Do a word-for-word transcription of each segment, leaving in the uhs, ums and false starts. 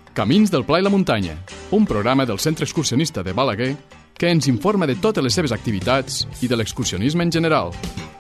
Camins del Pla i la Muntanya, un programa del Centre Excursionista de Balaguer que ens informa de totes les seves activitats i de l'excursionisme en general.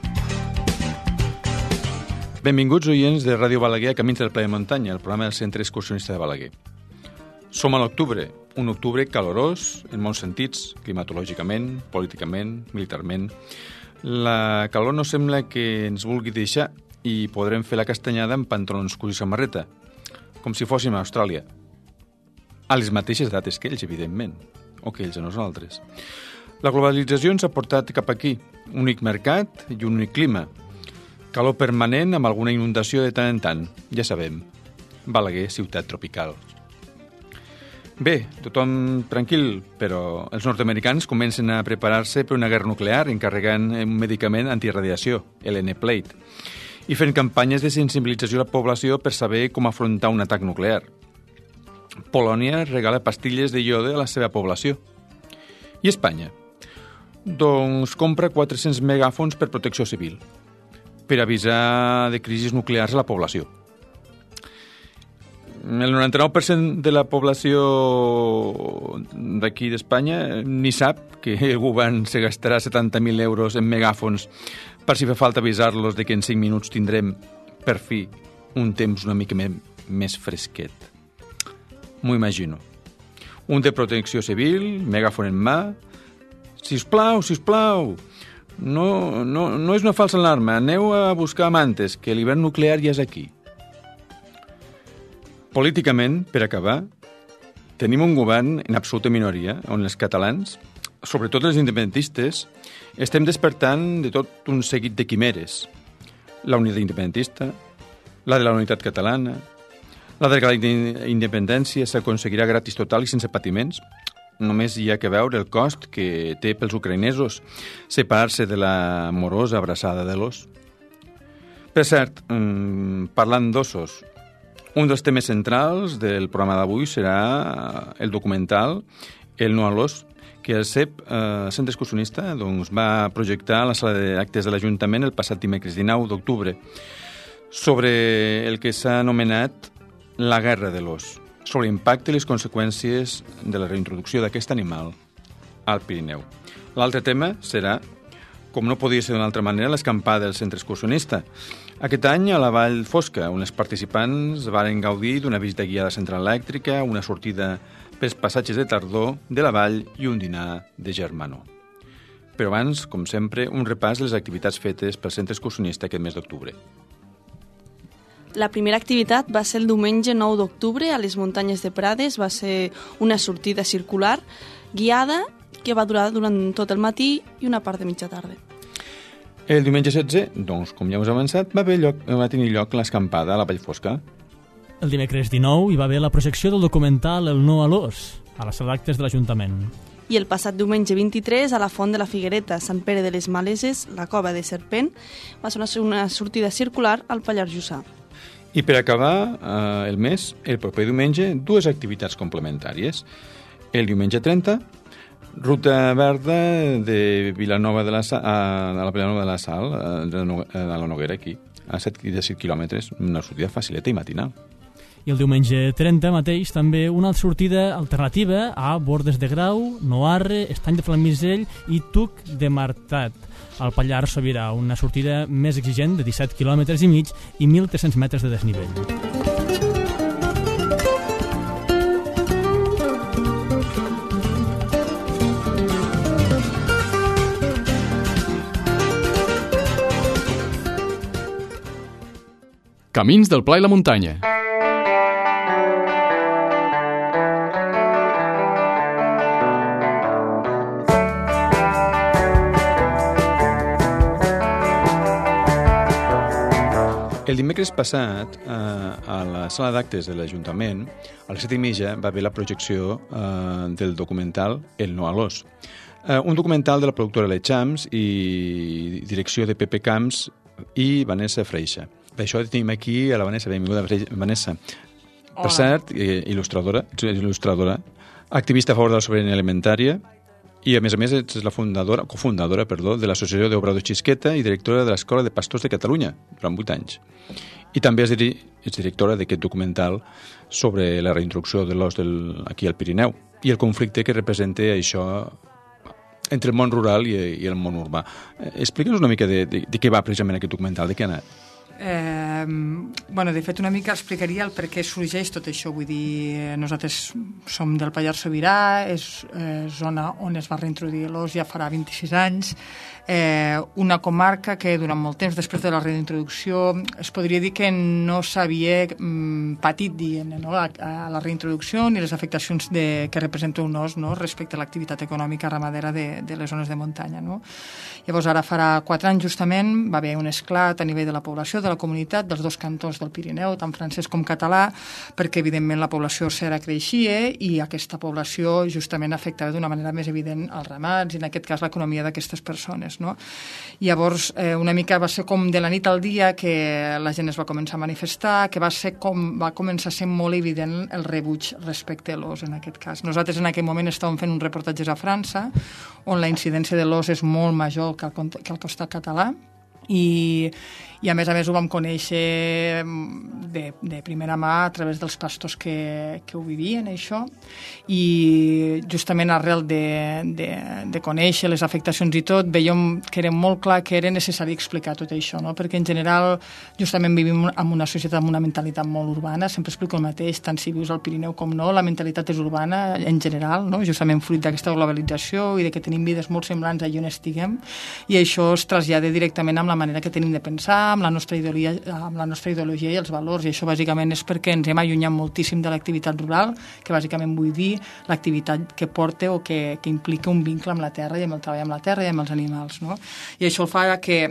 Benvinguts, oients de Ràdio Balaguer a Camins del Pla i la Muntanya, el programa del Centre Excursionista de Balaguer. Som a l'octubre, un octubre calorós en molts sentits, climatològicament, políticament, militarment. La calor no sembla que ens vulgui deixar i podrem fer la castanyada amb pantalons curts i samarreta, com si fóssim a Austràlia. A les mateixes dates que ells, evidentment, o que ells a nosaltres. La globalització ens ha portat cap aquí, un únic mercat i un únic clima. Calor permanent amb alguna inundació de tant en tant, ja sabem. Balaguer, ciutat tropical. Bé, tothom tranquil, però els nord-americans comencen a preparar-se per una guerra nuclear encarregant un medicament antiradiació, el N-Plate, i fent campanyes de sensibilització a la població per saber com afrontar un atac nuclear. Polònia regala pastilles de iode a la seva població. I Espanya? Doncs compra quatre-cents megàfons per protecció civil, per avisar de crisis nuclears a la població. El noranta-nou per cent de la població d'aquí d'Espanya ni sap que el govern se gastarà setanta mil euros en megàfons per si fa falta avisar-los de que en cinc minuts tindrem, per fi, un temps una mica més fresquet. M'ho imagino. Un de protecció civil, megàfon en mà. Sisplau, sisplau, no, no, no és una falsa alarma, aneu a buscar mantes, que l'hivern nuclear ja és aquí. Políticament, per acabar, tenim un govern en absoluta minoria, on els catalans, sobretot els independentistes, estem despertant de tot un seguit de quimeres. La unitat independentista, la de la unitat catalana, la de que la independència s'aconseguirà gratis total i sense patiments. Només hi ha que veure el cost que té pels ucraïnesos separar-se de la morosa abraçada de l'os. Per cert, parlant d'ossos, un dels temes centrals del programa d'avui serà el documental El no a l'os, que el C E P, eh, Centre Excursionista, doncs, va projectar a la sala d'actes de l'Ajuntament el passat dimecres dinou d'octubre sobre el que s'ha anomenat la guerra de l'os, sobre l'impacte i les conseqüències de la reintroducció d'aquest animal al Pirineu. L'altre tema serà, com no podia ser d'una altra manera, l'escampada del Centre Excursionista. Aquest any a la Vall Fosca, on els participants varen gaudir d'una visita guiada a la central elèctrica, una sortida pels passatges de tardor de la vall i un dinar de germanor. Però abans, com sempre, un repàs de les activitats fetes pel Centre Excursionista aquest mes d'octubre. La primera activitat va ser el diumenge nou d'octubre a les muntanyes de Prades. Va ser una sortida circular guiada que va durar durant tot el matí i una part de mitja tarda. El diumenge setze, doncs, com ja us he avançat, va, haver lloc, va tenir lloc l'escampada a la Vall Fosca. El dimecres dinou hi va haver la projecció del documental El no a l'os, a la sala d'actes de l'Ajuntament. I el passat diumenge vint-i-tres, a la Font de la Figuereta, Sant Pere de les Maleses, la Cova de Serpent, va ser una sortida circular al Pallars Jussà. I per acabar eh, el mes, el proper diumenge, dues activitats complementàries. El diumenge trenta, ruta verda de Vilanova de la Sal, a la Vilanova de la Sal, a la Noguera, aquí, a set quilòmetres, una sortida facileta i matinal. I el diumenge trenta mateix també una sortida alternativa a Bordes de Grau, Noarre, Estany de Flamisell i Tuc de Martat, al Pallars Sobirà, una sortida més exigent de disset quilòmetres i mig i mil tres-cents metres de desnivell. Camins del Pla i la Muntanya. El dimecres passat, eh, a la sala d'actes de l'Ajuntament, a les set i mitja va haver la projecció eh, del documental El no a l'os. Eh, un documental de la productora Les Champs i direcció de Pepe Camps i Vanessa Freixa. Per això tenim aquí a la Vanessa. Benvinguda, Vanessa. Hola. Per cert, il·lustradora, il·lustradora, activista a favor de la sobirania alimentària i, a més a més, ets la fundadora, cofundadora perdó, de l'Associació d'Obrador Xisqueta i directora de l'Escola de Pastors de Catalunya durant vuit anys. I també és, diri és directora d'aquest documental sobre la reintroducció de l'os aquí al Pirineu i el conflicte que representa això entre el món rural i, i el món urbà. Eh, Explica'ns una mica de, de, de què va precisament aquest documental, de què ha anat. Eh, bueno, de fet, una mica explicaria el per què sorgeix tot això. Vull dir, nosaltres som del Pallars Sobirà, és eh, zona on es va reintroduir l'os ja farà vint-i-sis anys, eh, una comarca que durant molt temps després de la reintroducció es podria dir que no s'havia mm, patit, diguem, no? a, a la reintroducció ni les afectacions de, que representa un os, no? respecte a l'activitat econòmica ramadera de, de les zones de muntanya. No? Llavors, ara farà quatre anys justament, va haver un esclat a nivell de la població, de la comunitat, dels dos cantons del Pirineu, tant francès com català, perquè evidentment la població ossera creixia i aquesta població justament afectava d'una manera més evident els ramats i en aquest cas l'economia d'aquestes persones. No? Llavors, eh, una mica va ser com de la nit al dia que la gent es va començar a manifestar, que va, ser com, va començar a ser molt evident el rebuig respecte a l'os en aquest cas. Nosaltres en aquell moment estàvem fent uns reportatges a França on la incidència de l'os és molt major que al, que al costat català i, i a més a més ho vam conèixer de, de primera mà a través dels pastors que, que ho vivien, això, i justament arrel de, de, de conèixer les afectacions i tot, veiem que era molt clar que era necessari explicar tot això, no? Perquè en general justament vivim en una societat amb una mentalitat molt urbana, sempre explico el mateix, tant si vius al Pirineu com no, la mentalitat és urbana en general, no? Justament fruit d'aquesta globalització i de que tenim vides molt semblants allà on estiguem, i això es trasllada directament amb la manera que tenim de pensar, amb la nostra ideologia, amb la nostra ideologia i els valors, i això bàsicament és perquè ens hem allunyat moltíssim de l'activitat rural, que bàsicament vull dir l'activitat que porta o que, que implica un vincle amb la terra i amb el treball amb la terra i amb els animals. No? I això fa que,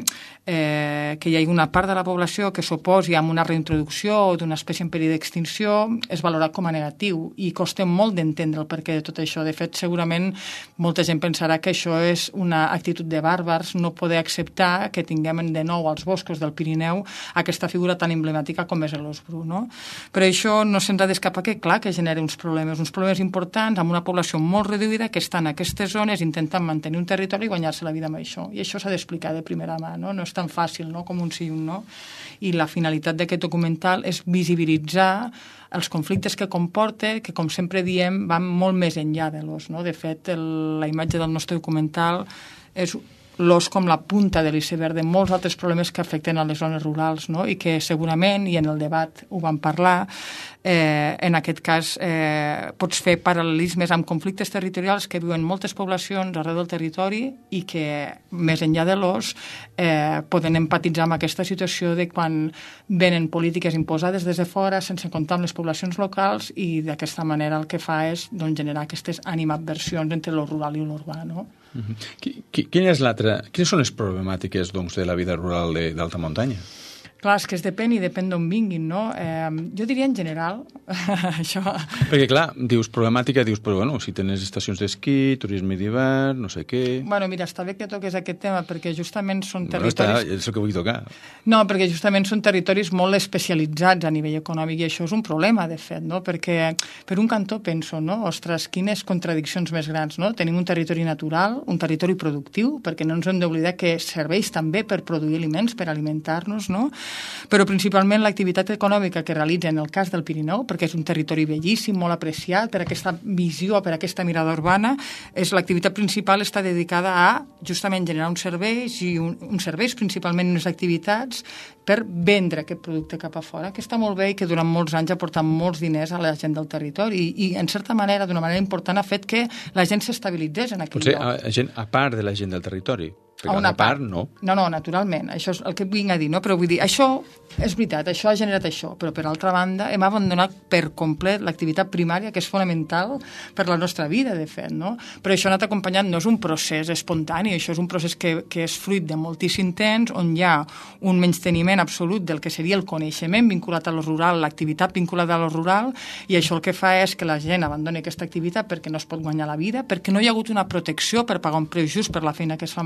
eh, que hi hagi una part de la població que s'oposi a una reintroducció d'una espècie en perill d'extinció és valorat com a negatiu i costa molt d'entendre el perquè de tot això. De fet, segurament molta gent pensarà que això és una actitud de bàrbars, no poder acceptar que tinguem de nou als boscos del Pirineu aquesta figura tan emblemàtica com és l'os bru. No? Però això no se'ns ha d'escapar que, clar, que genera uns problemes, uns problemes importants amb una població molt reduïda que està en aquestes zones intentant mantenir un territori i guanyar-se la vida amb això. I això s'ha d'explicar de primera mà, no? No és tan fàcil, no?, com un sí i un no. I la finalitat d'aquest documental és visibilitzar els conflictes que comporta, que, com sempre diem, van molt més enllà de l'os. No? De fet, el, la imatge del nostre documental és l'os com la punta de l'iceberg de molts altres problemes que afecten a les zones rurals, no? I que segurament, i en el debat ho vam parlar, eh, en aquest cas eh, pots fer paral·lelismes amb conflictes territorials que viuen moltes poblacions arreu del territori i que, més enllà de l'os, eh, poden empatitzar amb aquesta situació de quan venen polítiques imposades des de fora sense comptar amb les poblacions locals i d'aquesta manera el que fa és, doncs, generar aquestes animadversions entre lo rural i l'urbà, no? Uh-huh. Quina és l'altra, quines són les problemàtiques, doncs, de la vida rural de, d'alta muntanya? Clar, és que es depèn i depèn d'on vinguin, no? Eh, jo diria en general, això... Perquè, clar, dius problemàtica, dius, però bueno, si tens estacions d'esquí, turisme d'hivern, no sé què... Bueno, mira, està bé que toques aquest tema, perquè justament són bueno, territoris... Està, és el que vull tocar. No, perquè justament són territoris molt especialitzats a nivell econòmic, i això és un problema, de fet, no? Perquè, per un cantó, penso, no? Ostres, quines contradiccions més grans, no? Tenim un territori natural, un territori productiu, perquè no ens hem d'oblidar que serveix també per produir aliments, per alimentar-nos, no? Però principalment l'activitat econòmica que realitza en el cas del Pirineu, perquè és un territori bellíssim, molt apreciat per aquesta visió, per aquesta mirada urbana, és l'activitat principal està dedicada a justament generar uns serveis i un, uns serveis, principalment unes activitats, per vendre aquest producte cap a fora, que està molt bé i que durant molts anys ha portat molts diners a la gent del territori i, i en certa manera, d'una manera important, ha fet que la gent s'estabilitzés en aquell Potser lloc. Potser a, gent, a part de la gent del territori. A una part, no. No, no, naturalment. Això és el que vinc a dir, no? Però vull dir, això és veritat, això ha generat això, però per altra banda hem abandonat per complet l'activitat primària, que és fonamental per la nostra vida, de fet, no? Però això ha anat acompanyat, no és un procés espontani, això és un procés que, que és fruit de moltíssim temps, on hi ha un menysteniment absolut del que seria el coneixement vinculat a lo rural, l'activitat vinculada a lo rural, i això el que fa és que la gent abandoni aquesta activitat perquè no es pot guanyar la vida, perquè no hi ha hagut una protecció per pagar un preu just per la feina que es fa amb aquesta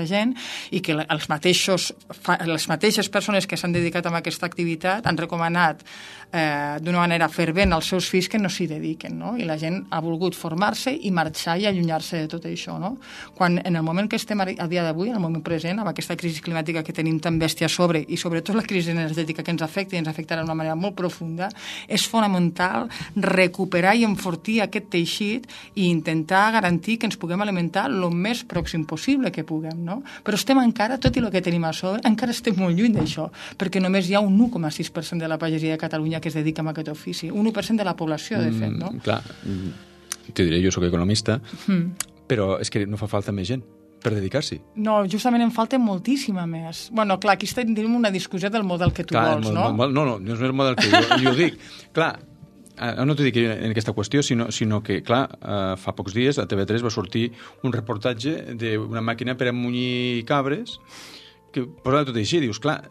gent i que els mateixos, les mateixes persones que s'han dedicat a aquesta activitat han recomanat eh, d'una manera fervent als seus fills que no s'hi dediquen, no? I la gent ha volgut formar-se i marxar i allunyar-se de tot això, no? Quan en el moment que estem a dia d'avui, en el moment present, amb aquesta crisi climàtica que tenim tan bèstia a sobre i sobretot la crisi energètica que ens afecta i ens afectarà d'una manera molt profunda, és fonamental recuperar i enfortir aquest teixit i intentar garantir que ens puguem alimentar el més pròxim possible que puguem, no? Però estem encara, tot i el que tenim a sobre, encara estem molt lluny d'això, perquè només hi ha un u coma sis per cent de la pagesia de Catalunya que es dedica a aquest ofici, un u per cent de la població, de fet, no? Mm, clar, t'ho diré, jo soc economista, mm. però és que no fa falta més gent per dedicar-s'hi. No, justament en falta moltíssima més. Bueno, clar, aquí estem tenint una discussió del model que tu clar, vols, no? Model, no, no, no és el model que jo, jo dic. Clar, no t'ho dic en aquesta qüestió, sinó, sinó que, clar, uh, fa pocs dies a T V tres va sortir un reportatge d'una màquina per amunyir cabres que posava tot així, dius, clar,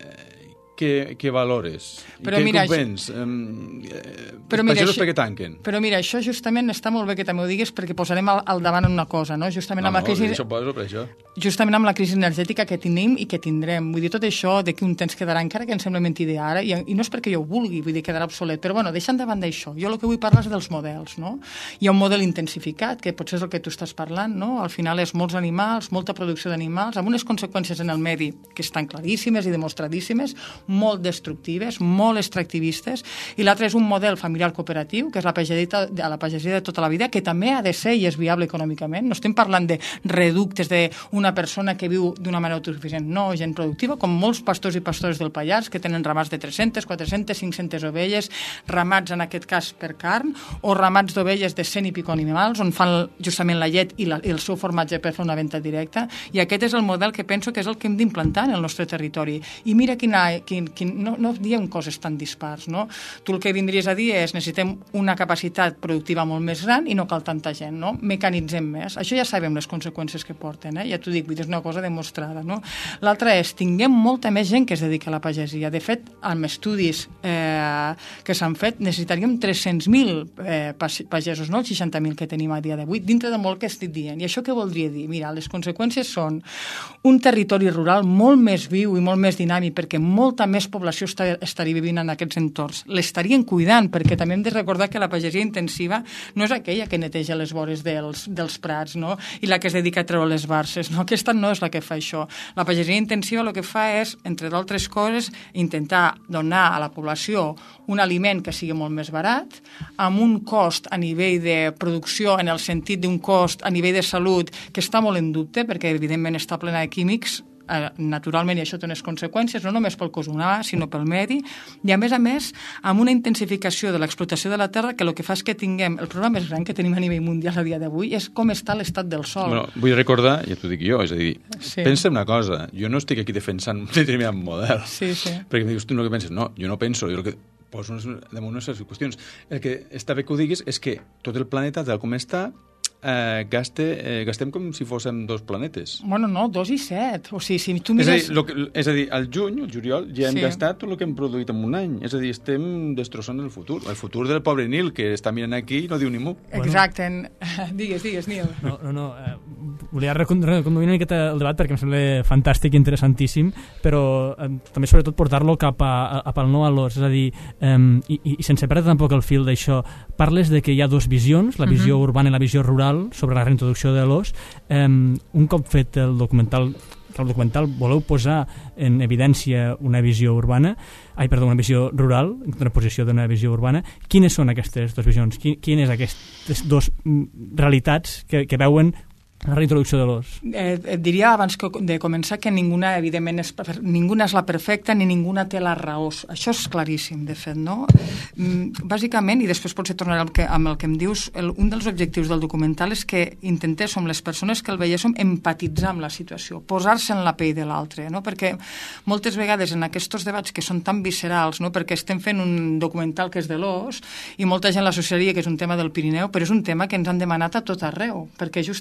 què, què valores? Però què mira, compens? Um, però els mira, pagesos això, perquè tanquen? Però mira, això justament està molt bé que també ho digues perquè posarem al, al davant una cosa, no? Justament no, amb la crisi, no, això poso per això. Justament amb la crisi energètica que tenim i que tindrem. Vull dir, tot això d'aquí un temps quedarà, encara que em sembla mentida ara, i, i no és perquè jo ho vulgui, vull dir, quedarà obsolet, però bueno, deixant de banda això, jo el que vull parlar és dels models, no? Hi ha un model intensificat, que potser és el que tu estàs parlant, no? Al final és molts animals, molta producció d'animals, amb unes conseqüències en el medi que estan claríssimes i demostradíssimes, molt destructives, molt extractivistes, i l'altre és un model familiar cooperatiu, que és la pagesia de, la pagesia de tota la vida, que també ha de ser i és viable econòmicament. No estem parlant de reductes d'una persona que viu d'una manera autosuficient, no, gent productiva, com molts pastors i pastores del Pallars, que tenen ramats de tres-centes, quatre-centes, cinc-centes ovelles, ramats en aquest cas per carn, o ramats d'ovelles de cent i pico animals, on fan justament la llet i, la, i el seu formatge per fer una venda directa, i aquest és el model que penso que és el que hem d'implantar en el nostre territori. I mira quina, quin, quin, no, no diem coses tan dispars, no? Tu el que vindries a dir és necessitem una capacitat productiva molt més gran i no cal tanta gent, no? Mecanitzem més. Això ja sabem les conseqüències que porten, eh? Ja t'ho dic, vull dir, és una cosa demostrada, no? L'altra és, tinguem molta més gent que es dedica a la pagesia. De fet, amb estudis eh, que s'han fet, necessitaríem tres-cents mil eh, pagesos, no els seixanta mil que tenim a dia d'avui, dintre de molt que estic dient. I això què voldria dir? Mira, les conseqüències són un territori rural molt més viu i molt més dinàmic, perquè molta més població està, estaria vivint en aquests entorns. L'estarien cuidant, perquè també hem de recordar que la pagesia intensiva no és aquella que neteja les vores dels, dels prats, no? I la que es dedica a treure les barces, no? Aquesta no és la que fa això. La pagesia intensiva el que fa és, entre d'altres coses, intentar donar a la població un aliment que sigui molt més barat, amb un cost a nivell de producció, en el sentit d'un cost a nivell de salut, que està molt en dubte, perquè evidentment està plena de químics, naturalment, i això té unes conseqüències no només pel cos humà, sinó pel medi, i a més a més, amb una intensificació de l'explotació de la terra que el que fa és que tinguem, el problema més gran que tenim a nivell mundial a dia d'avui és com està l'estat del sòl. Bueno, vull recordar, ja t'ho dic jo, és a dir, sí. Pensa una cosa, jo no estic aquí defensant un determinat model, sí, sí. Perquè dius tu no que penses, no, jo no penso, jo el que poso damunt unes qüestions. El que està bé que ho diguis és que tot el planeta, tal com està, Eh, gaste, eh, gastem com si fóssim dos planetes. Bueno, no, dos i set. O sigui, si tu mires... És a dir, lo que, és a dir al juny, al juliol, ja hem sí. gastat tot el que hem produït en un any. És a dir, estem destrossant el futur. El futur del pobre Nil, que està mirant aquí i no diu ni mu. Exacte. Bueno. Digues, digues, Nil. No, no, no. Eh, volia reconduir una miqueta el debat perquè em sembla fantàstic i interessantíssim, però eh, també sobretot portar-lo cap, a, cap al no a l'os. És a dir, eh, i, i sense perdre tampoc el fil d'això, parles de que hi ha dues visions, la visió uh-huh. urbana i la visió rural, sobre la reintroducció de l'os. Eh, un cop fet el documental, que el documental voleu posar en evidència una visió urbana, ai, perdó, una visió rural, una posició d'una visió urbana, quines són aquestes dues visions? Quines aquestes dues realitats que, que veuen la reintroducció de l'os? Eh, et diria abans que de començar que ninguna, evidentment, és, ninguna és la perfecta ni ninguna té la raó. Això és claríssim, de fet, no? Bàsicament, i després potser tornaré amb, que, amb el que em dius, el, un dels objectius del documental és que intentéssim les persones que el veiéssim empatitzar amb la situació, posar-se en la pell de l'altre, no? Perquè moltes vegades en aquests debats que són tan viscerals, no? Perquè estem fent un documental que és de l'os i molta gent l'associaria que és un tema del Pirineu, però és un tema que ens han demanat a tot arreu, perquè justament, de fet,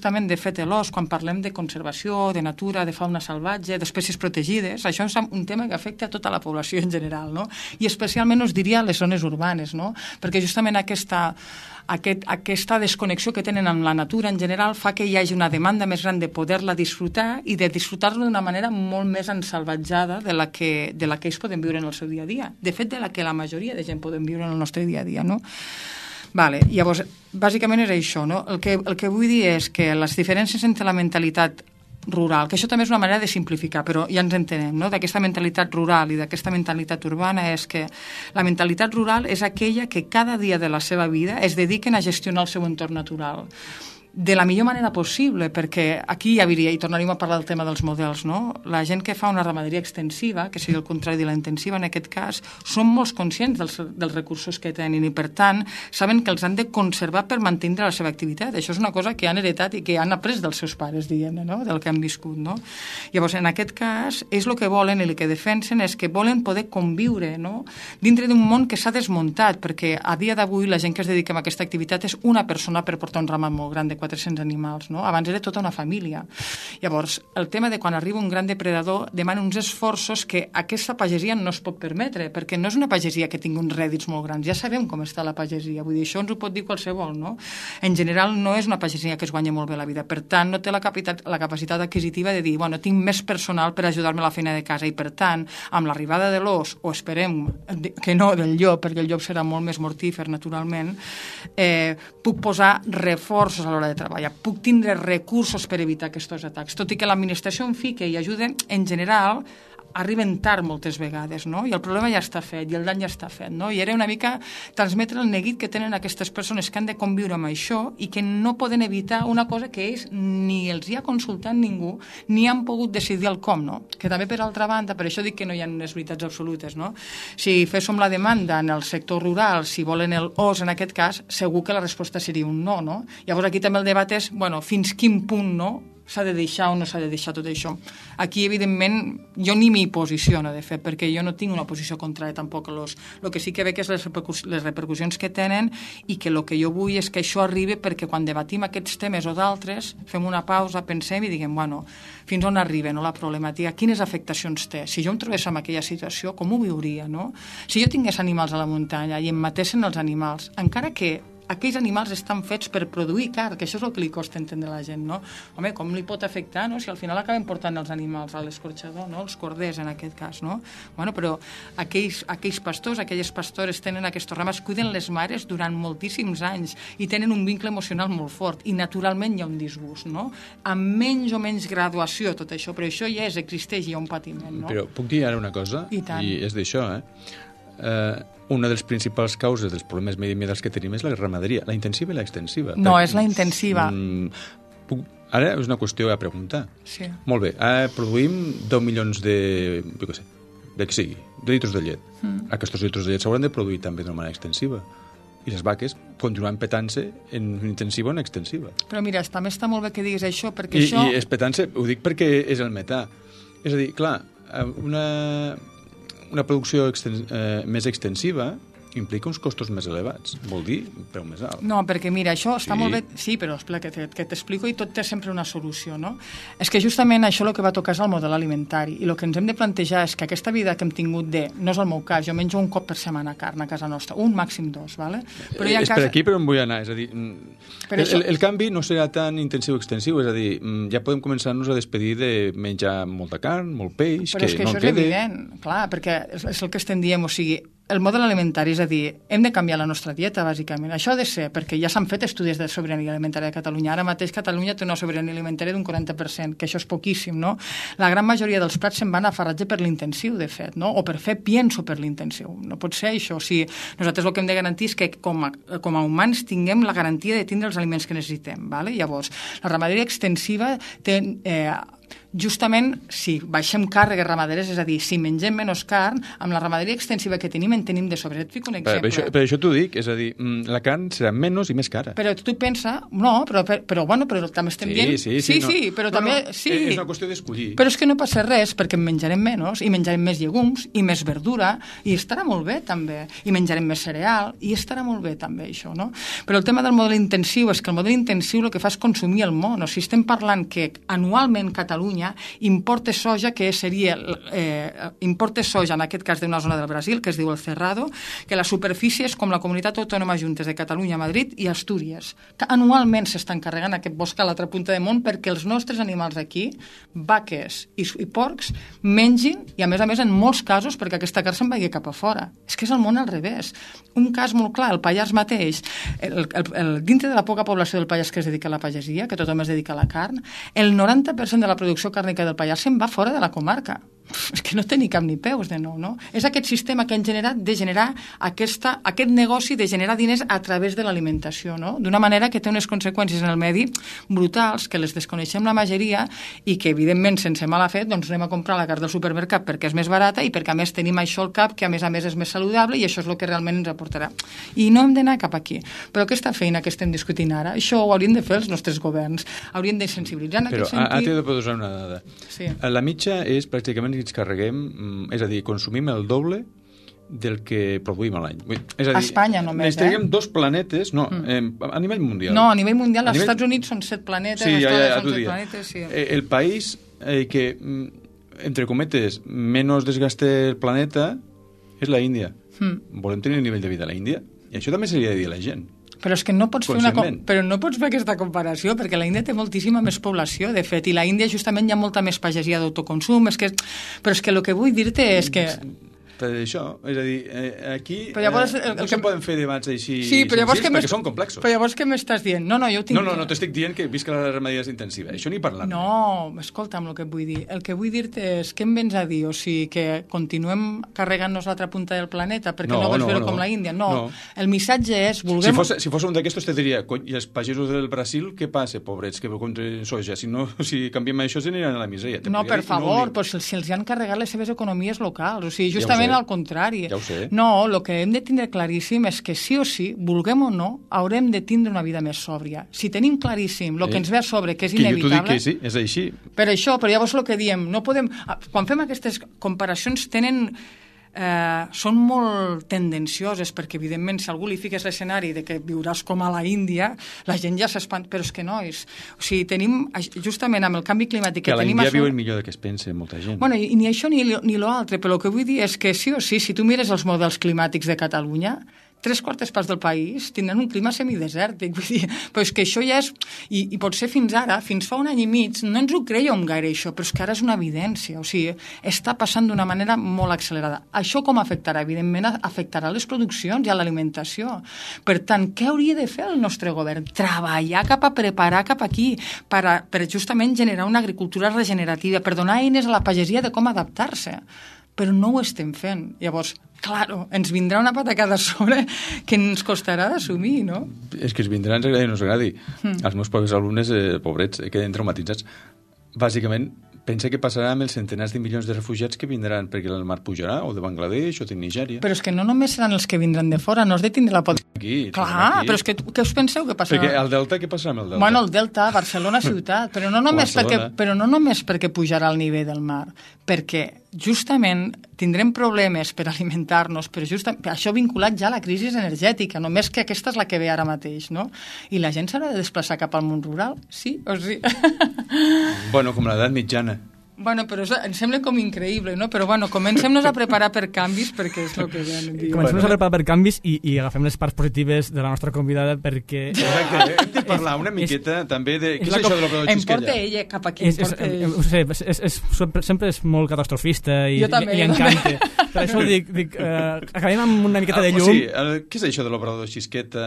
fet, l'os, quan parlem de conservació, de natura, de fauna salvatge, d'espècies protegides, això és un tema que afecta a tota la població en general, no? I especialment, us diria, les zones urbanes, no? Perquè justament aquesta... Aquest, aquesta desconnexió que tenen amb la natura en general fa que hi hagi una demanda més gran de poder-la disfrutar i de disfrutar-la d'una manera molt més ensalvatjada de la, que, de la que ells poden viure en el seu dia a dia. De fet, de la que la majoria de gent podem viure en el nostre dia a dia, no? Vale, llavors, bàsicament és això, no? El que, el que vull dir és que les diferències entre la mentalitat rural, que això també és una manera de simplificar, però ja ens entenem, no? D'aquesta mentalitat rural i d'aquesta mentalitat urbana és que la mentalitat rural és aquella que cada dia de la seva vida es dediquen a gestionar el seu entorn natural de la millor manera possible, perquè aquí ja diria, i tornaríem a parlar del tema dels models, no? La gent que fa una ramaderia extensiva, que seria el contrari de la intensiva en aquest cas, són molt conscients dels, dels recursos que tenen i, per tant, saben que els han de conservar per mantenir la seva activitat. Això és una cosa que han heretat i que han après dels seus pares, diguem-ne, no? Del que han viscut, no? Llavors, en aquest cas, és el que volen i el que defensen és que volen poder conviure, no? Dintre d'un món que s'ha desmuntat, perquè a dia d'avui la gent que es dedica a aquesta activitat és una persona per portar un ramat molt gran de quatre-cents animals, no? Abans era tota una família. Llavors, el tema de quan arriba un gran depredador demana uns esforços que aquesta pagesia no es pot permetre, perquè no és una pagesia que tingui uns rèdits molt grans. Ja sabem com està la pagesia, vull dir, això ens ho pot dir qualsevol, no? En general, no és una pagesia que es guanya molt bé la vida, per tant, no té la capacitat, la capacitat adquisitiva de dir, bueno, tinc més personal per ajudar-me a la feina de casa, i per tant, amb l'arribada de l'os, o esperem que no del llop, perquè el llop serà molt més mortífer, naturalment, eh, puc posar reforços a l'hora de treballar, puc tindre recursos per evitar aquests atacs, tot i que l'administració en fica i ajuda, en general, arriben tard moltes vegades, no? I el problema ja està fet, i el dany ja està fet, no? I era una mica transmetre el neguit que tenen aquestes persones que han de conviure amb això i que no poden evitar una cosa que ells ni els hi ha consultat ningú, ni han pogut decidir el com, no? Que també, per altra banda, per això dic que no hi ha unes veritats absolutes, no? Si féssim la demanda en el sector rural, si volen el os en aquest cas, segur que la resposta seria un no, no? Llavors aquí també el debat és, bueno, fins quin punt, no?, s'ha de deixar o no s'ha de deixar tot això. Aquí, evidentment, jo ni m'hi posiciono, de fet, perquè jo no tinc una posició contrària tampoc a l'os. El que sí que veig és les, repercus les repercussions que tenen i que el que jo vull és que això arribi perquè quan debatim aquests temes o d'altres, fem una pausa, pensem i diguem, bueno, fins on arriba, no, la problemàtica, quines afectacions té. Si jo em trobés en aquella situació, com ho viuria, no? Si jo tingués animals a la muntanya i em matessin els animals, encara que aquells animals estan fets per produir carn, que això és el que li costa entendre a la gent, no? Home, com li pot afectar, no?, si al final acaben portant els animals a l'escorxador, no?, els corders en aquest cas, no? Bueno, però aquells, aquells pastors, aquelles pastores tenen aquests rames, cuiden les mares durant moltíssims anys i tenen un vincle emocional molt fort i naturalment hi ha un disgust, no? Amb menys o menys graduació tot això, però això ja és, existeix, hi ha un patiment, no? Però puc dir ara una cosa? I tant. I és d'això, eh? Uh, una de les principals causes dels problemes mediambientals que tenim és la ramaderia, la intensiva i l'extensiva. No, és la intensiva. Mm, puc, ara és una qüestió a preguntar. Sí. Molt bé, ara produïm deu milions de, jo què sé, de què sigui, de litros de llet. Mm. Aquests litros de llet s'hauran de produir també d'una manera extensiva. I les vaques continuen petant-se en intensiva o en extensiva. Però mira, també està molt bé que diguis això, perquè I, això... I és petant-se, ho dic perquè és el metà. És a dir, clar, una... una producció exten eh, més extensiva implica uns costos més elevats. Vol dir preu més alt. No, perquè mira, això està Sí. molt bé... Sí, però espera, que te- que t'explico i tot té sempre una solució, no? És que justament això el que va tocar és el model alimentari i el que ens hem de plantejar és que aquesta vida que hem tingut de... No és el meu cas, jo menjo un cop per setmana carn a casa nostra, un màxim dos, ¿vale? Però ja és casa... per aquí per on vull anar, és a dir, Però el, això- el, el canvi no serà tan intensiu o extensiu, és a dir, ja podem començar-nos a despedir de menjar molta carn, molt peix, Però que, és que no això en és quede. evident, clar, perquè és, és el que estem dient, o sigui, el model alimentari, és a dir, hem de canviar la nostra dieta, bàsicament. Això ha de ser, perquè ja s'han fet estudis de sobirania alimentària a Catalunya. Ara mateix Catalunya té una sobirania alimentària d'un quaranta per cent, que això és poquíssim, no? La gran majoria dels plats se'n van a farratge per l'intensiu, de fet, no? O per fer pienso per l'intensiu. No pot ser això. O sigui, nosaltres el que hem de garantir és que com a, com a humans tinguem la garantia de tindre els aliments que necessitem, ¿vale? Llavors, la ramaderia extensiva té... Eh, justament, si baixem càrregues ramaderes, és a dir, si mengem menys carn, amb la ramaderia extensiva que tenim en tenim de sobre. Et fico un exemple. Per, per, això, per això t'ho dic, és a dir, la carn serà menys i més cara. Però tu pensa, no, però, però, bueno, però també estem sí, dient... Sí, sí, sí, no. sí, però no, també... No, sí. És una qüestió d'escollir. Però és que no passa res, perquè en menjarem menys, i menjarem més llegums, i més verdura, i estarà molt bé, també. I menjarem més cereal, i estarà molt bé, també, això, no? Però el tema del model intensiu és que el model intensiu el que fa és consumir el món. O sigui, estem parlant que anualment Catalunya importa soja, que seria eh, importa soja, en aquest cas d'una zona del Brasil, que es diu el Cerrado, que la superfície és com la comunitat autònoma juntes de Catalunya, Madrid i Astúries, que anualment s'estan carregant aquest bosc a l'altra punta del món perquè els nostres animals aquí, vaques i, i porcs, mengin, i a més a més en molts casos perquè aquesta carn se'n vagi cap a fora. És que és el món al revés. Un cas molt clar, el Pallars mateix, el, el, el, dintre de la poca població del Pallars que es dedica a la pagesia, que tothom es dedica a la carn, el noranta per cent de la producció càrnica del Pallars se'n va fora de la comarca. És que no té ni cap ni peus de nou, no? És aquest sistema que han generat de generar aquesta, aquest negoci de generar diners a través de l'alimentació, no? D'una manera que té unes conseqüències en el medi brutals, que les desconeixem la majoria i que, evidentment, sense mala fe, doncs anem a comprar la carn del supermercat perquè és més barata i perquè, a més, tenim això al cap, que, a més a més, és més saludable i això és el que realment ens aportarà. I no hem d'anar cap aquí. Però aquesta feina que estem discutint ara, això ho haurien de fer els nostres governs. Haurien de sensibilitzar en Però aquest sentit... Però ara t'he de posar una dada. Sí. La mitja és pràcticament que ens carreguem, és a dir, consumim el doble del que produïm a l'any. És a dir, a Espanya només, eh? Necessitem dos planetes, no, mm. eh, a nivell mundial. No, a nivell mundial, a als nivell... Estats Units són set planetes, sí, ja, ja, ja, són set planetes, sí. El país eh, que, entre cometes, menys desgasta el planeta és la Índia. Mm. Volem tenir el nivell de vida a la Índia? I això també seria de dir a la gent. Però és que no pots fer una però no pots fer aquesta comparació perquè la Índia té moltíssima més població, de fet, i la Índia justament hi ha molta més pagesia d'autoconsum, és que però és que el que vull dir-te és que per això, és a dir, eh, aquí però llavors, eh, no se poden fer debats així sí, però llavors senzills perquè són complexos. Però llavors què m'estàs dient? No, no, jo ho tinc... No, no, no t'estic dient que visca la ramaderia intensiva, això ni parlant. No, escolta'm el que et vull dir. El que vull dir-te és què em vens a dir? O sigui, que continuem carregant-nos l'altra punta del planeta perquè no, no vols no, fer-ho no, com la Índia? No. no, el missatge és... Volguem... Si fos, si fos un d'aquestos te diria, cony, i els pagesos del Brasil, què passa, pobrets, que contra soja? Si, no, si canviem això, se n'aniran a la misèria. No, per favor, no però si, si els han carregat les seves economies locals. O sigui, justament ja al contrari. Ja ho sé. No, el que hem de tindre claríssim és que sí o sí, vulguem o no, haurem de tindre una vida més sòbria. Si tenim claríssim el que ens ve a sobre, que és que inevitable... Jo t'ho dic que sí, és així. Per això, però llavors el que diem, no podem... Quan fem aquestes comparacions tenen... Eh, són molt tendencioses perquè evidentment si algú li fiques l'escenari de que viuràs com a la Índia la gent ja s'espanta, però és que no és, o sigui, tenim justament amb el canvi climàtic que, que a la tenim Índia això... viuen millor del que es pensa molta gent. Bueno, i ni això ni, ni l'altre, però el que vull dir és que sí o sí, si tu mires els models climàtics de Catalunya, tres quartes parts del país tindran un clima semidesèrtic, vull dir, però és que això ja és... I, i potser fins ara, fins fa un any i mig, no ens ho creiem gaire això, però és que ara és una evidència, o sigui, està passant d'una manera molt accelerada. Això com afectarà? Evidentment afectarà les produccions i a l'alimentació. Per tant, què hauria de fer el nostre govern? Treballar cap a preparar cap aquí, per, a, per justament generar una agricultura regenerativa, per donar eines a la pagesia de com adaptar-se. Però no ho estem fent. Llavors, claro, ens vindrà una patacada a sobre que ens costarà d'assumir, no? És que ens vindrà, ens agradi o no ens agradi. Mm. Els meus pobres alumnes, eh, pobrets, eh, queden traumatitzats. Bàsicament, pensa què passarà amb els centenars de milions de refugiats que vindran perquè el mar pujarà, o de Bangladesh, o de Nigèria. Però és que no només seran els que vindran de fora, no has de tindre la pot... Aquí, clar, aquí. Però és que què us penseu que passarà? Perquè el Delta, què passarà amb el Delta? Bueno, el Delta, Barcelona ciutat, però no només, perquè, però no només perquè pujarà el nivell del mar, perquè justament tindrem problemes per alimentar-nos, però justament, això vinculat ja a la crisi energètica, només que aquesta és la que ve ara mateix, no? I la gent s'haurà de desplaçar cap al món rural, sí o sí? Bueno, com l'edat mitjana. Bueno, però em sembla com increïble, no? Però bueno, comencem-nos a preparar per canvis perquè és el que ven. Comencem-nos a preparar per canvis i, i agafem les parts positives de la nostra convidada perquè... Exacte, hem de parlar una miqueta és, també de... Què és, és això de l'operador Xisquella? Em porta ella cap aquí. És, és, és, és, és, és, sempre és molt catastrofista i, també, i, i encanta. Per això dic, dic uh, acabem amb una miqueta de llum. O sigui, el, què és això de l'operador Xisqueta...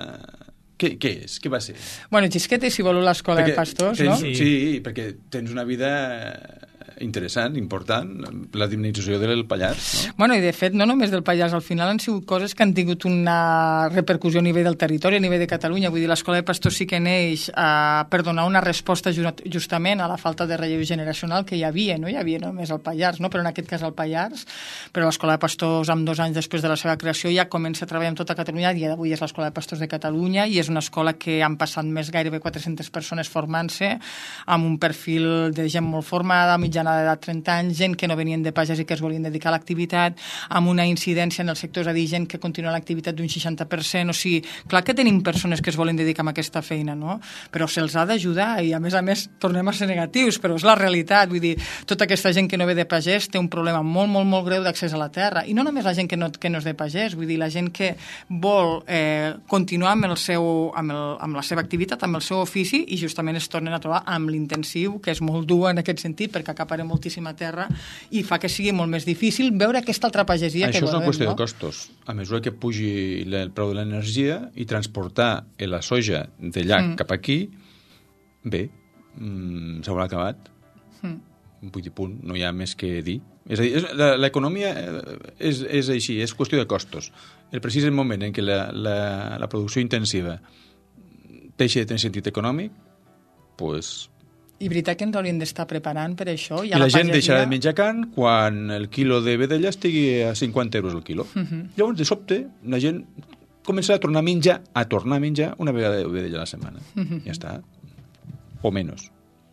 Què, què és? Què va ser? Bueno, Xisqueta, si voleu l'escola de pastors, tens, no? Sí, perquè tens una vida interessant, important, la dinamització del Pallars. No? Bueno, i de fet, no només del Pallars, al final han sigut coses que han tingut una repercussió a nivell del territori, a nivell de Catalunya. Vull dir, l'Escola de Pastors sí que neix eh, per donar una resposta justament a la falta de relleu generacional que hi havia, no hi havia només al Pallars, no? Però en aquest cas al Pallars, però l'Escola de Pastors, amb dos anys després de la seva creació, ja comença a treballar amb tota Catalunya. A dia d'avui és l'Escola de Pastors de Catalunya i és una escola que han passat més gairebé quatre-centes persones formant-se, amb un perfil de gent molt formada, mitjana d'edat trenta anys, gent que no venien de pagès i que es volien dedicar a l'activitat, amb una incidència en el sector, és a dir, gent que continua l'activitat d'un seixanta per cent, o sigui, clar que tenim persones que es volen dedicar a aquesta feina, no? Però se'ls ha d'ajudar i, a més a més, tornem a ser negatius, però és la realitat, vull dir, tota aquesta gent que no ve de pagès té un problema molt, molt, molt greu d'accés a la terra, i no només la gent que no, que no és de pagès, vull dir, la gent que vol eh, continuar amb, el seu, amb, el, amb la seva activitat, amb el seu ofici, i justament es tornen a trobar amb l'intensiu, que és molt dur en aquest sentit, perquè acapara moltíssima terra i fa que sigui molt més difícil veure aquesta altra pagesia. Això que és una volem, qüestió no? de costos. A mesura que pugi el preu de l'energia i transportar la soja de llac mm. cap aquí, bé, mm, s'haurà acabat. Mm. Vull dir, punt, no hi ha més que dir. És a dir, l'economia és, és així, és qüestió de costos. El precís moment en què la, la, la producció intensiva deixa de tenir sentit econòmic, doncs... Pues, I veritat que ens haurien d'estar preparant per això. I, I la, la gent pagesia... deixarà de menjar carn quan el quilo de vedella estigui a cinquanta euros el quilo. Uh -huh. Llavors, de sobte, la gent començarà a tornar a menjar, a tornar a menjar una vegada de vedella a la setmana. Uh -huh. Ja està. O menys.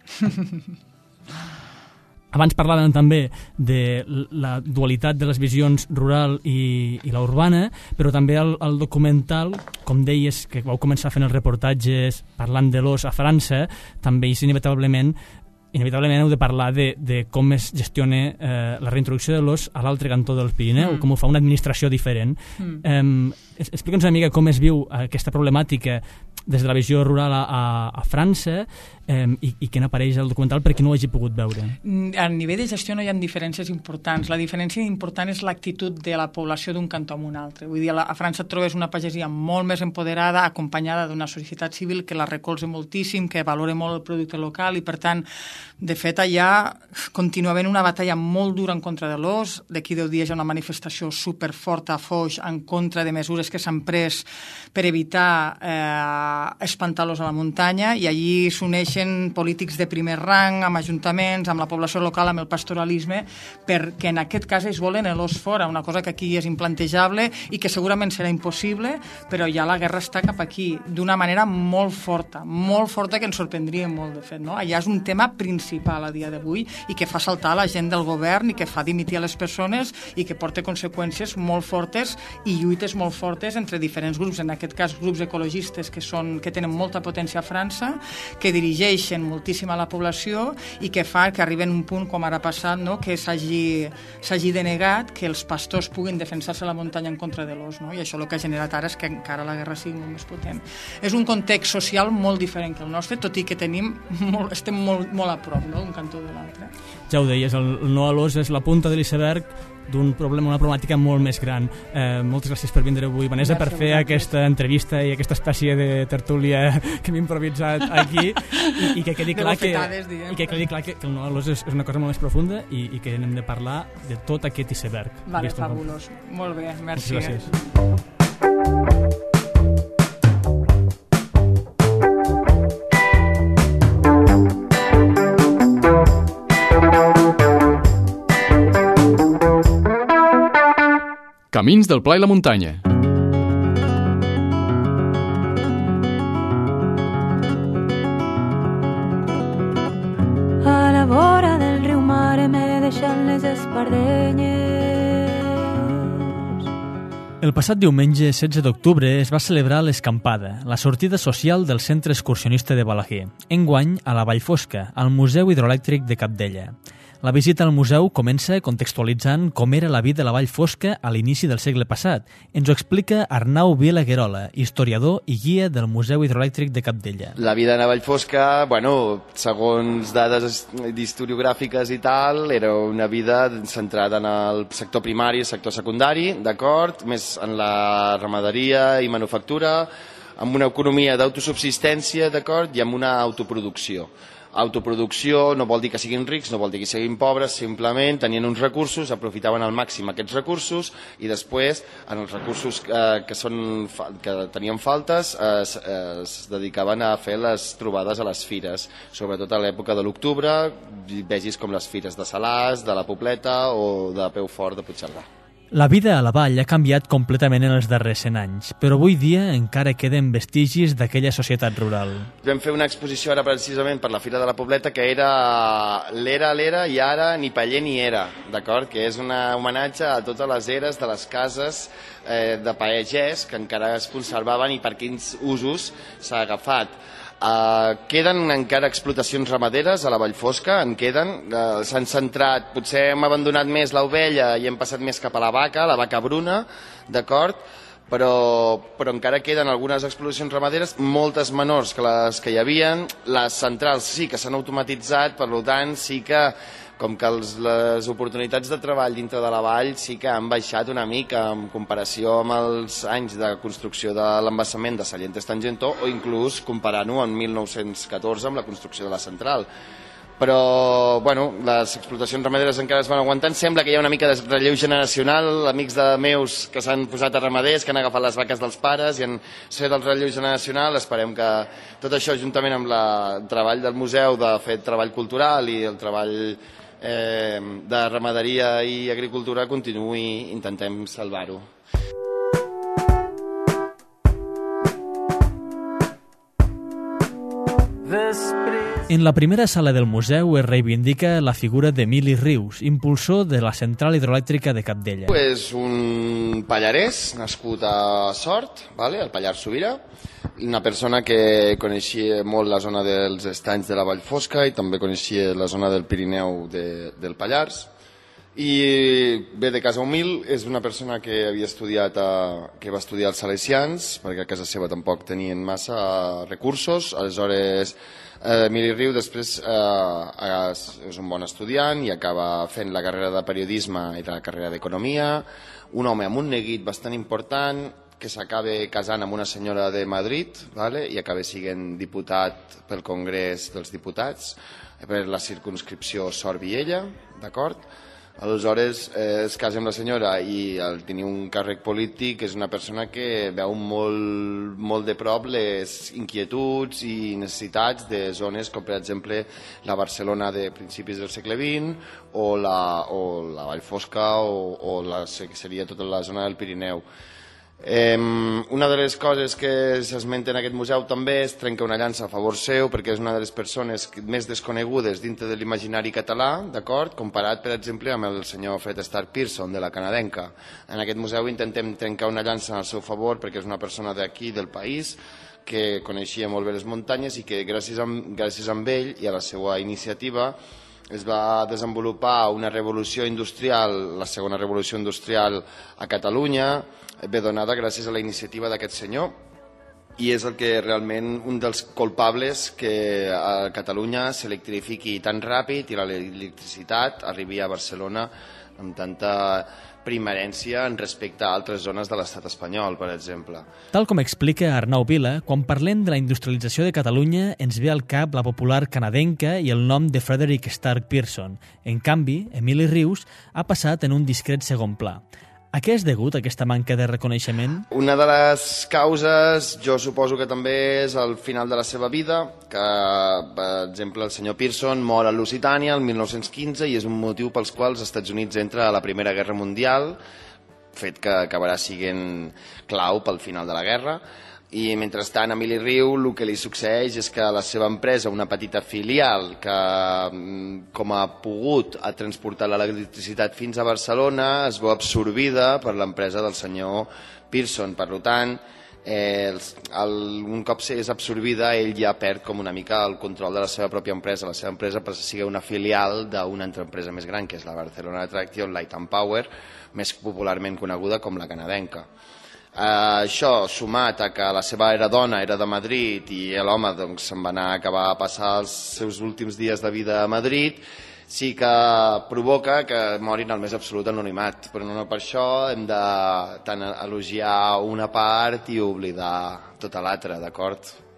Abans parlàvem també de la dualitat de les visions rural i, i la urbana, però també el, el documental, com deies, que vau començar fent els reportatges parlant de l'os a França, també és inevitablement inevitablement heu de parlar de, de com es gestiona eh, la reintroducció de l'os a l'altre cantó del Pirineu, mm. com ho fa una administració diferent. Mm. Eh, Explica'ns una mica com es viu aquesta problemàtica des de la visió rural a, a, a França eh, i, i què n'apareix al documental perquè no ho hagi pogut veure. A nivell de gestió no hi ha diferències importants. La diferència important és l'actitud de la població d'un cantó amb un altre. Vull dir, a, a França et trobes una pagesia molt més empoderada, acompanyada d'una societat civil que la recolza moltíssim, que valora molt el producte local i, per tant, de fet, allà continua havent una batalla molt dura en contra de l'os. D'aquí deu dies hi ha una manifestació superforta a Foix en contra de mesures que s'han pres per evitar eh, espantar l'os a la muntanya, i allí s'uneixen polítics de primer rang, amb ajuntaments, amb la població local, amb el pastoralisme, perquè en aquest cas ells volen l'os fora, una cosa que aquí és implantejable i que segurament serà impossible, però ja la guerra està cap aquí, d'una manera molt forta, molt forta, que ens sorprendria molt, de fet, no? Allà és un tema principal a dia d'avui i que fa saltar la gent del govern i que fa dimitir a les persones i que porta conseqüències molt fortes i lluites molt fortes entre diferents grups, en aquest cas grups ecologistes que són que tenen molta potència a França, que dirigeixen moltíssim a la població i que fa que arriben a un punt, com ara ha passat, no? Que s'hagi s'hagi denegat que els pastors puguin defensar-se a la muntanya en contra de l'os, no? I això el que ha generat ara és que encara la guerra sigui molt més potent. És un context social molt diferent que el nostre, tot i que tenim molt, estem molt, molt a prop, no? D'un cantó de l'altre. Ja ho deies, el, el no a l'os és la punta de l'iceberg d'un problema, una problemàtica molt més gran. Eh, moltes gràcies per vindre avui, Vanessa, gràcies per fer aquesta entrevista i aquesta espècie de tertúlia que hem improvisat aquí i, i que quedi clar que, i que, quedi clar que, que el no a l'os és, és una cosa molt més profunda i, i que hem de parlar de tot aquest iceberg. Vale, fabulós. Molt bé, merci. Moltes gràcies. Camins del Pla i la Muntanya. A la vora del riu Mare m'he deixat les espardenyes. El passat diumenge, setze d'octubre, es va celebrar l'Escampada, la sortida social del Centre Excursionista de Balaguer, enguany a la Vall Fosca, al Museu Hidroelèctric de Capdella. La visita al museu comença contextualitzant com era la vida a la Vall Fosca a l'inici del segle passat. Ens ho explica Arnau Vila-Guerola, historiador i guia del Museu Hidroelèctric de Capdella. La vida a la Vall Fosca, bueno, segons dades historiogràfiques i tal, era una vida centrada en el sector primari i el sector secundari, d'acord, més en la ramaderia i manufactura, amb una economia d'autosubsistència, d'acord, i amb una autoproducció. autoproducció, no vol dir que siguin rics, no vol dir que siguin pobres, simplement tenien uns recursos, aprofitaven al màxim aquests recursos i després, en els recursos eh, que, són, que tenien faltes, eh, es, es dedicaven a fer les trobades a les fires, sobretot a l'època de l'octubre, vegis com les fires de Salàs, de la Pobleta o de Peufort de Puigcerdà. La vida a la vall ha canviat completament en els darrers cent anys, però avui dia encara queden vestigis d'aquella societat rural. Vam fer una exposició ara precisament per la Fira de la Pobleta que era l'era, l'era i ara ni paller ni era, d'acord? Que és un homenatge a totes les eres de les cases eh, de pagès que encara es conservaven i per quins usos s'ha agafat. Uh, queden encara explotacions ramaderes a la Vallfosca, en queden, uh, s'han centrat, potser hem abandonat més l'ovella i hem passat més cap a la vaca, la vaca bruna, d'acord? Però, però encara queden algunes explotacions ramaderes, moltes menors que les que hi havien, les centrals sí que s'han automatitzat, per tant sí que com que els, les oportunitats de treball dintre de la vall sí que han baixat una mica en comparació amb els anys de construcció de l'embassament de Salientes Tangentó o inclús comparant-ho en mil nou-cents catorze amb la construcció de la central. Però, bueno, les explotacions ramaderes encara es van aguantant. Sembla que hi ha una mica de relleu generacional, amics de meus que s'han posat a ramaders, que han agafat les vaques dels pares i han fet el relleu generacional. Esperem que tot això, juntament amb la, el treball del museu de fer treball cultural i el treball eh, de ramaderia i agricultura, continuï, intentem salvar-ho. En la primera sala del museu es reivindica la figura d'Emili Rius, impulsor de la central hidroelèctrica de Capdella. És un pallarès nascut a Sort, vale, al Pallars Sobirà, una persona que coneixia molt la zona dels estanys de la Vallfosca i també coneixia la zona del Pirineu de, del Pallars. I ve de casa humil, és una persona que havia estudiat a, que va estudiar als Salesians, perquè a casa seva tampoc tenien massa recursos, aleshores eh, Emili Riu després eh, és un bon estudiant i acaba fent la carrera de periodisme i la carrera d'economia, un home amb un neguit bastant important que s'acaba casant amb una senyora de Madrid, vale? I acaba sent diputat pel Congrés dels Diputats per la circumscripció Sort-Viella, d'acord? Aleshores eh, es casa amb la senyora i al tenir un càrrec polític és una persona que veu molt, molt de prop les inquietuds i necessitats de zones com per exemple la Barcelona de principis del segle vint o la, o la Vallfosca o, o la, seria tota la zona del Pirineu. Eh, una de les coses que s'esmenta en aquest museu també és trencar una llança a favor seu perquè és una de les persones més desconegudes dintre de l'imaginari català, d'acord? Comparat per exemple amb el senyor Fred Stark Pearson de la canadenca. En aquest museu intentem trencar una llança al seu favor perquè és una persona d'aquí del país que coneixia molt bé les muntanyes i que gràcies a, gràcies a ell i a la seva iniciativa es va desenvolupar una revolució industrial, la segona revolució industrial a Catalunya, ve donada gràcies a la iniciativa d'aquest senyor i és el que realment un dels culpables que a Catalunya s'electrifiqui tan ràpid i l'electricitat arribi a Barcelona amb tanta primerència en respecte a altres zones de l'estat espanyol, per exemple. Tal com explica Arnau Vila, quan parlem de la industrialització de Catalunya ens ve al cap la popular canadenca i el nom de Frederick Stark Pearson. En canvi, Emili Rius ha passat en un discret segon pla. A què és degut aquesta manca de reconeixement? Una de les causes, jo suposo que també és el final de la seva vida, que, per exemple, el senyor Pearson mor a Lusitània el mil nou-cents quinze i és un motiu pels quals els Estats Units entra a la Primera Guerra Mundial, fet que acabarà sent clau pel final de la guerra. I mentrestant a Emili Riu el que li succeeix és que la seva empresa, una petita filial que com ha pogut ha transportat l'electricitat fins a Barcelona, es veu absorbida per l'empresa del senyor Pearson. Per tant, eh, el, un cop és absorbida ell ja perd com una mica el control de la seva pròpia empresa. La seva empresa passa a ser una filial d'una altra empresa més gran que és la Barcelona Traction Light and Power, més popularment coneguda com la canadenca. Uh, això sumat a que la seva era dona era de Madrid i l'home doncs, se'n va anar a acabar a passar els seus últims dies de vida a Madrid, sí que provoca que morin al més absolut anonimat, però no per això hem de tant elogiar una part i oblidar tota l'altra, d'acord?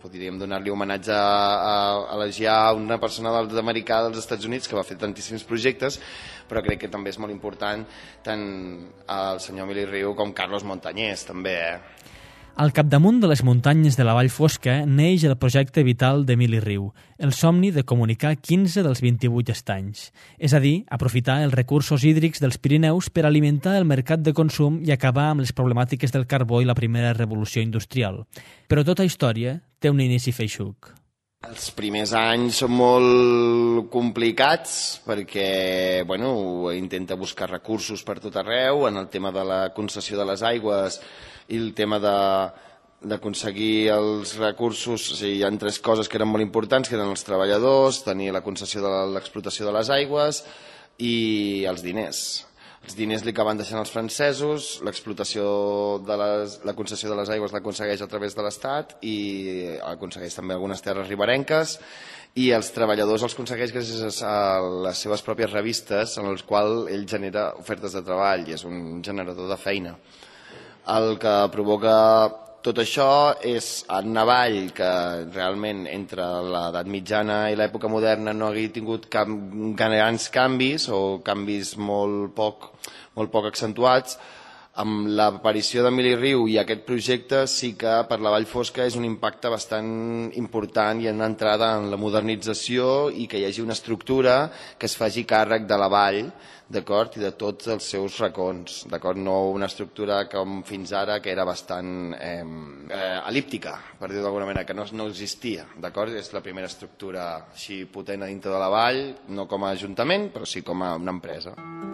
podríem donar-li homenatge a, a elogiar una persona americà dels Estats Units que va fer tantíssims projectes, però crec que també és molt important tant el senyor Emili Riu com Carlos Montañés, també, eh? Al capdamunt de les muntanyes de la Vall Fosca neix el projecte vital d'Emili Riu, el somni de comunicar quinze dels vint-i-vuit estanys, és a dir, aprofitar els recursos hídrics dels Pirineus per alimentar el mercat de consum i acabar amb les problemàtiques del carbó i la primera revolució industrial. Però tota història té un inici feixuc. Els primers anys són molt complicats perquè bueno, intenta buscar recursos per tot arreu, en el tema de la concessió de les aigües i el tema d'aconseguir els recursos. O sigui, hi ha tres coses que eren molt importants, que eren els treballadors, tenir la concessió de l'explotació de les aigües i els diners. Els diners li acaben deixant els francesos, l'explotació de les, la concessió de les aigües l'aconsegueix a través de l'Estat i aconsegueix també algunes terres riberenques, i els treballadors els aconsegueix gràcies a les seves pròpies revistes en les quals ell genera ofertes de treball i és un generador de feina. El que provoca tot això és en Navall, que realment entre l'edat mitjana i l'època moderna no hagi tingut cap, grans canvis o canvis molt poc, molt poc accentuats. Amb l'aparició d'Emili Riu i aquest projecte sí que per la Vall Fosca és un impacte bastant important i una entrada en la modernització i que hi hagi una estructura que es faci càrrec de la vall, d'acord, i de tots els seus racons, d'acord, no una estructura com fins ara que era bastant eh, eh, elíptica, per dir-ho d'alguna manera, que no, no existia, d'acord, és la primera estructura així potent a dintre de la vall, no com a ajuntament, però sí com a una empresa.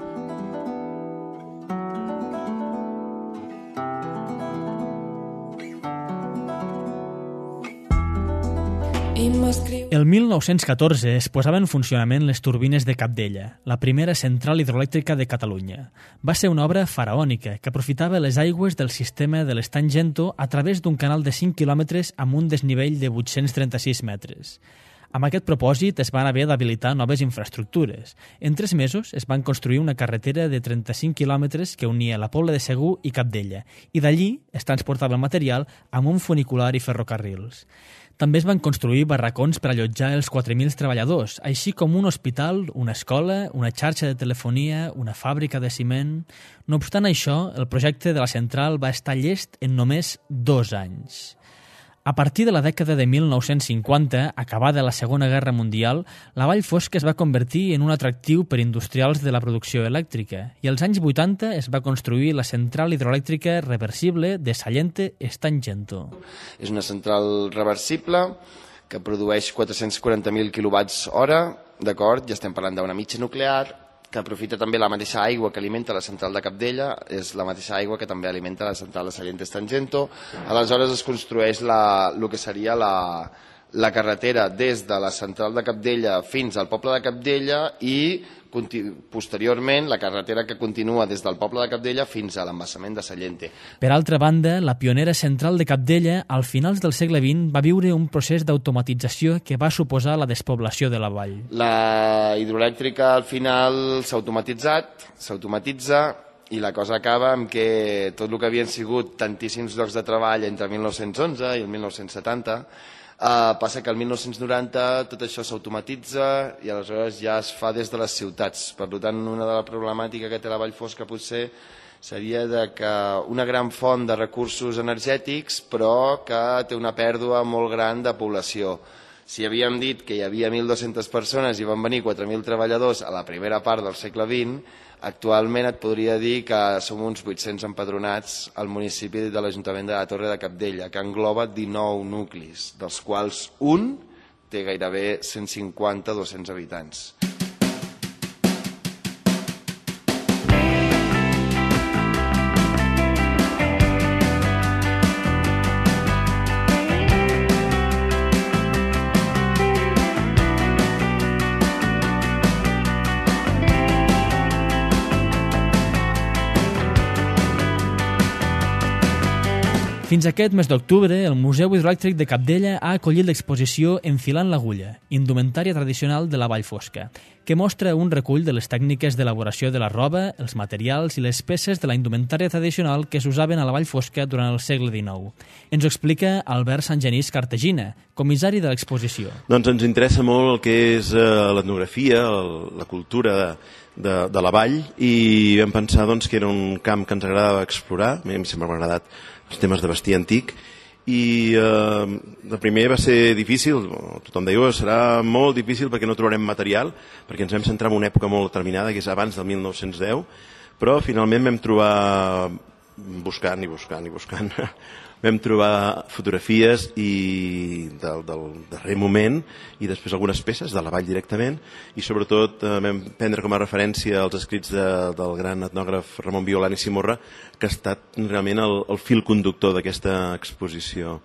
El mil nou-cents catorze es posava en funcionament les turbines de Cabdella, la primera central hidroelèctrica de Catalunya. Va ser una obra faraònica que aprofitava les aigües del sistema de l'estany Gento a través d'un canal de cinc quilòmetres amb un desnivell de vuit-cents trenta-sis metres. Amb aquest propòsit es van haver d'habilitar noves infraestructures. En tres mesos es van construir una carretera de trenta-cinc quilòmetres que unia la Pobla de Segur i Cabdella, i d'allí es transportava el material amb un funicular i ferrocarrils. També es van construir barracons per allotjar els quatre mil treballadors, així com un hospital, una escola, una xarxa de telefonia, una fàbrica de ciment... No obstant això, el projecte de la central va estar llest en només dos anys. A partir de la dècada de mil nou-cents cinquanta, acabada la Segona Guerra Mundial, la Vall Fosca es va convertir en un atractiu per industrials de la producció elèctrica i als anys vuitanta es va construir la central hidroelèctrica reversible de Sallente Estany Gento. És una central reversible que produeix quatre-cents quaranta mil quilowatts hora, d'acord? Ja estem parlant d'una mitja nuclear, que aprofita també la mateixa aigua que alimenta la central de Cabdella, és la mateixa aigua que també alimenta la central de Sallente Estany Gento. Aleshores es construeix la, el que seria la, la carretera des de la central de Cabdella fins al poble de Cabdella i posteriorment la carretera que continua des del poble de Cabdella fins a l'embassament de Sallente. Per altra banda, la pionera central de Cabdella, al finals del segle vint, va viure un procés d'automatització que va suposar la despoblació de la vall. La hidroelèctrica al final s'ha automatitzat, s'automatitza i la cosa acaba amb que tot el que havien sigut tantíssims llocs de treball entre mil nou-cents onze i el mil nou-cents setanta Uh, passa que el mil nou-cents noranta tot això s'automatitza i aleshores ja es fa des de les ciutats. Per tant, una de la problemàtica que té la Vall Fosca potser seria de que una gran font de recursos energètics però que té una pèrdua molt gran de població. Si havíem dit que hi havia mil dues-centes persones i van venir quatre mil treballadors a la primera part del segle vint, actualment et podria dir que som uns vuit-cents empadronats al municipi de l'Ajuntament de la Torre de Cabdella, que engloba dinou nuclis, dels quals un té gairebé cent cinquanta a dos-cents habitants. Fins aquest mes d'octubre, el Museu Hidroelèctric de Capdella ha acollit l'exposició Enfilant l'agulla, indumentària tradicional de la Vall Fosca, que mostra un recull de les tècniques d'elaboració de la roba, els materials i les peces de la indumentària tradicional que s'usaven a la Vall Fosca durant el segle dinou. Ens ho explica Albert Sangenís Cartagina, comissari de l'exposició. Doncs ens interessa molt el que és eh, l'etnografia, la cultura de, de, de la vall, i vam pensar doncs, que era un camp que ens agradava explorar. A mi sempre m'ha agradat els temes de vestir antic, i eh, de primer va ser difícil, tothom deia serà molt difícil perquè no trobarem material, perquè ens vam centrar en una època molt determinada, que és abans del mil nou-cents deu, però finalment vam trobar, buscant i buscant i buscant, vam trobar fotografies i del, del darrer moment i després algunes peces de la vall directament, i sobretot eh, vam prendre com a referència els escrits de, del gran etnògraf Ramon Violant i Simorra, que ha estat realment el, el fil conductor d'aquesta exposició.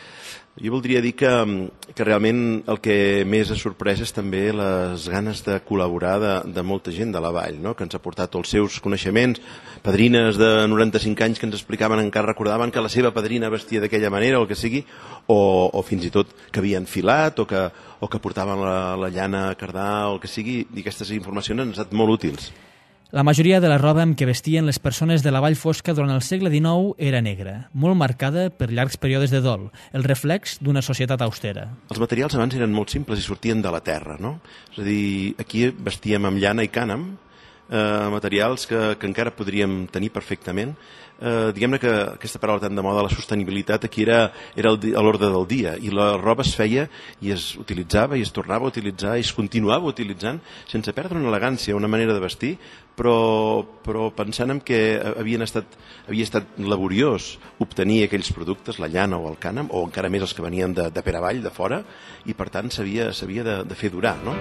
Jo voldria dir que, que realment el que més ha sorprès és també les ganes de col·laborar de, de molta gent de la vall, no? Que ens ha portat els seus coneixements, padrines de noranta-cinc anys que ens explicaven, encara recordaven que la seva padrina vestia d'aquella manera o el que sigui, o, o fins i tot que havien filat o que, o que portaven la, la llana a cardar o el que sigui, i aquestes informacions han estat molt útils. La majoria de la roba amb què vestien les persones de la Vall Fosca durant el segle dinou era negra, molt marcada per llargs períodes de dol, el reflex d'una societat austera. Els materials abans eren molt simples i sortien de la terra, no? És a dir, aquí vestíem amb llana i cànem, eh, materials que, que encara podríem tenir perfectament. Eh, diguem-ne que aquesta paraula tan de moda, la sostenibilitat, aquí era, era el, a l'ordre del dia, i la roba es feia i es utilitzava i es tornava a utilitzar i es continuava utilitzant sense perdre una elegància, una manera de vestir, però, però pensant en que havien estat, havia estat laboriós obtenir aquells productes, la llana o el cànem, o encara més els que venien de, de per avall, de fora, i per tant s'havia de, de fer durar, no?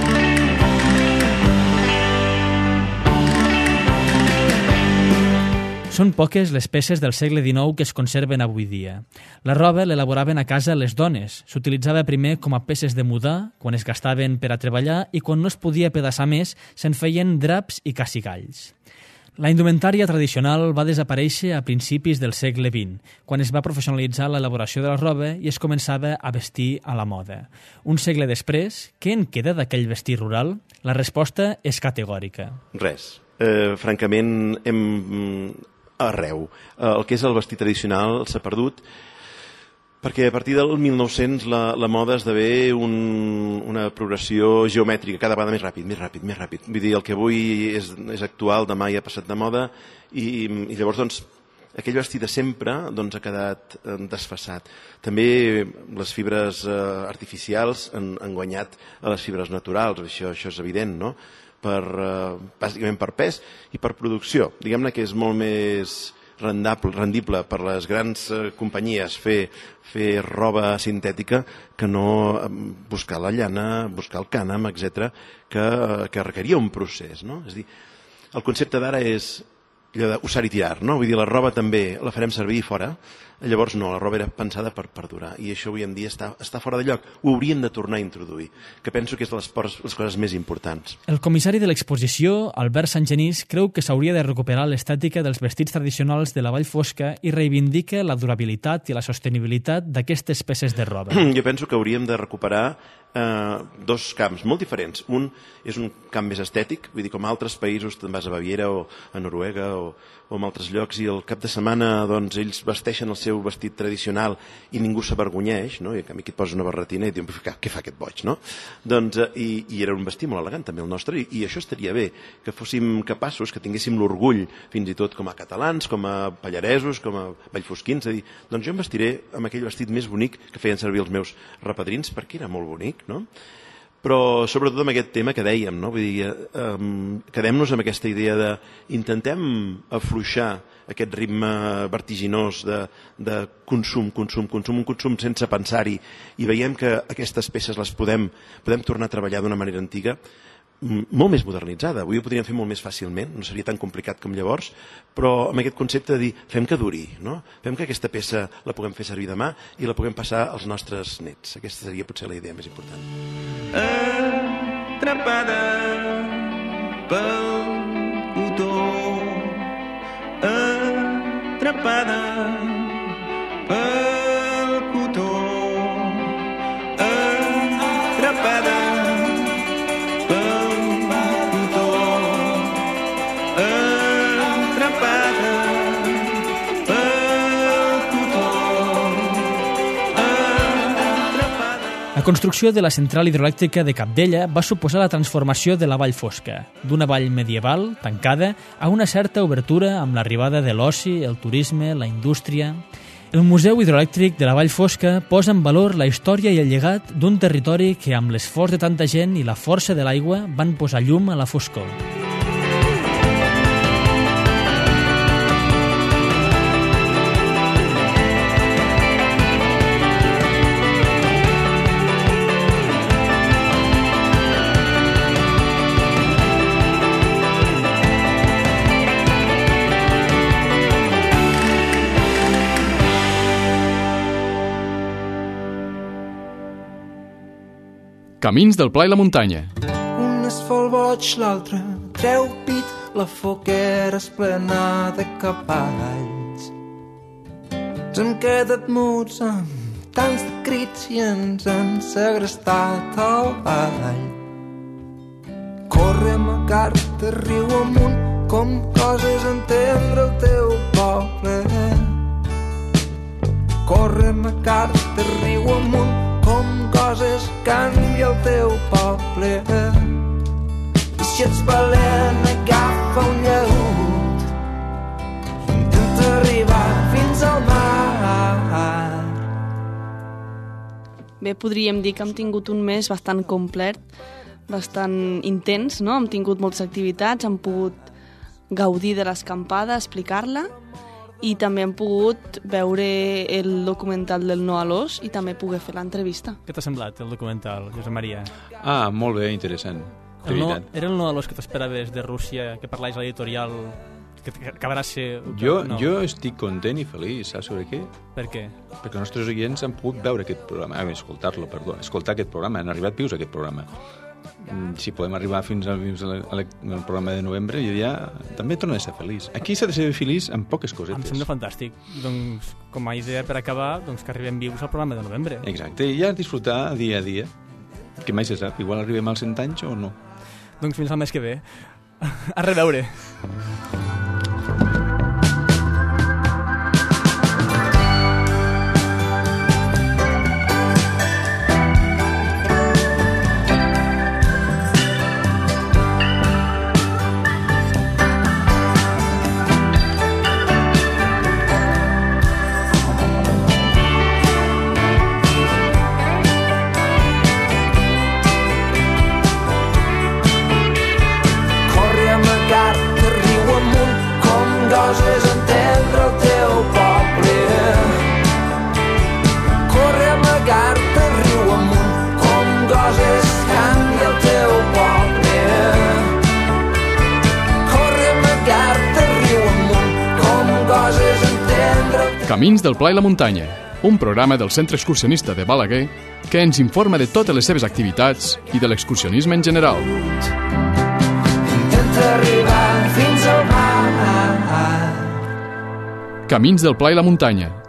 Són poques les peces del segle dinou que es conserven avui dia. La roba l'elaboraven a casa les dones. S'utilitzava primer com a peces de mudar, quan es gastaven per a treballar, i quan no es podia pedaçar més, se'n feien draps i cacigalls. La indumentària tradicional va desaparèixer a principis del segle vint, quan es va professionalitzar l'elaboració de la roba i es començava a vestir a la moda. Un segle després, què en queda d'aquell vestir rural? La resposta és categòrica. Res. Eh, francament, hem... arreu. El que és el vestit tradicional s'ha perdut perquè a partir del mil nou-cents la, la moda esdevé un, una progressió geomètrica, cada vegada més ràpid, més ràpid, més ràpid. Vull dir, el que avui és, és actual, demà ja ha passat de moda, i, i llavors, doncs, aquell vestit de sempre doncs, ha quedat eh, desfasat. També les fibres eh, artificials han, han guanyat a les fibres naturals, això, això és evident, no? Per, eh, bàsicament per pes i per producció. Diguem-ne que és molt més rendable, rendible per les grans eh, companyies fer, fer roba sintètica que no eh, buscar la llana, buscar el cànem, etcètera, que, que requeria un procés, no? És a dir, el concepte d'ara és allò d'usar i tirar, no? Vull dir, la roba també la farem servir fora, llavors no, la roba era pensada per perdurar, i això avui en dia està, està fora de lloc. Ho hauríem de tornar a introduir, que penso que és de les, les coses més importants. El comissari de l'exposició, Albert Sangenís, creu que s'hauria de recuperar l'estètica dels vestits tradicionals de la Vall Fosca i reivindica la durabilitat i la sostenibilitat d'aquestes peces de roba. Jo penso que hauríem de recuperar eh, dos camps molt diferents. Un és un camp més estètic, vull dir, com a altres països, te'n vas a Baviera o a Noruega o, o en altres llocs, i el cap de setmana doncs, ells vesteixen el seu vestit tradicional i ningú s'avergonyeix, no? I a mi aquí et poses una barretina i diuen, què fa aquest boig, no? Doncs, eh, i, i era un vestit molt elegant també el nostre, i, i això estaria bé, que fóssim capaços, que tinguéssim l'orgull fins i tot com a catalans, com a pallaresos, com a vallfosquins, de dir, doncs jo em vestiré amb aquell vestit més bonic que feien servir els meus repadrins, perquè era molt bonic, no? Però sobretot amb aquest tema que dèiem, no? Vull dir, eh, quedem-nos amb aquesta idea de intentem afluixar aquest ritme vertiginós de, de consum, consum, consum, un consum sense pensar-hi, i veiem que aquestes peces les podem, podem tornar a treballar d'una manera antiga, molt més modernitzada. Avui ho podríem fer molt més fàcilment, no seria tan complicat com llavors, però amb aquest concepte de dir, fem que duri, no? Fem que aquesta peça la puguem fer servir demà i la puguem passar als nostres nets. Aquesta seria potser la idea més important. Atrapada pel cotó, atrapada construcció de la central hidroelèctrica de Capdella va suposar la transformació de la Vall Fosca, d'una vall medieval, tancada, a una certa obertura amb l'arribada de l'oci, el turisme, la indústria. El Museu Hidroelèctric de la Vall Fosca posa en valor la història i el llegat d'un territori que, amb l'esforç de tanta gent i la força de l'aigua, van posar llum a la foscor. Camins del Pla i la Muntanya. Un es fa el boig, l'altre treu pit, la foguera és plena de cavalls. Ens hem quedat muts amb tants de crits i ens han segrestat el ball. Corre amagar-te riu amunt com coses entendre el teu poble. Corre amagar-te riu amunt com coses canvia el teu poble. I si ets valent, agafa un llaüt, intenta arribar fins al mar. Bé, podríem dir que hem tingut un mes bastant complet, bastant intens, no? Hem tingut moltes activitats, hem pogut gaudir de l'escampada, explicar-la, i també hem pogut veure el documental del No a l'Os i també poder fer l'entrevista. Què t'ha semblat, el documental, Josep Maria? Ah, molt bé, interessant. El no, era el No a l'Os que t'esperaves de Rússia, que parlais a l'editorial, que acabarà ser... Jo, no. jo estic content i feliç, saps sobre què? Per què? Perquè els nostres oients han pogut veure aquest programa, ah, escoltar-lo, perdó, escoltar aquest programa, han arribat vius a aquest programa. Si podem arribar fins al, fins al, al programa de novembre, jo ja també torno a ser feliç. Aquí s'ha de ser feliç amb poques cosetes. Em sembla fantàstic. Doncs, com a idea per acabar, doncs que arribem vius al programa de novembre. Exacte, i ja disfrutar dia a dia. Que mai se sap, igual arribem als cent anys o no. Doncs fins al mes que ve. A reveure. Camins del Pla i la Muntanya, un programa del Centre Excursionista de Balaguer que ens informa de totes les seves activitats i de l'excursionisme en general. Camins del Pla i la Muntanya,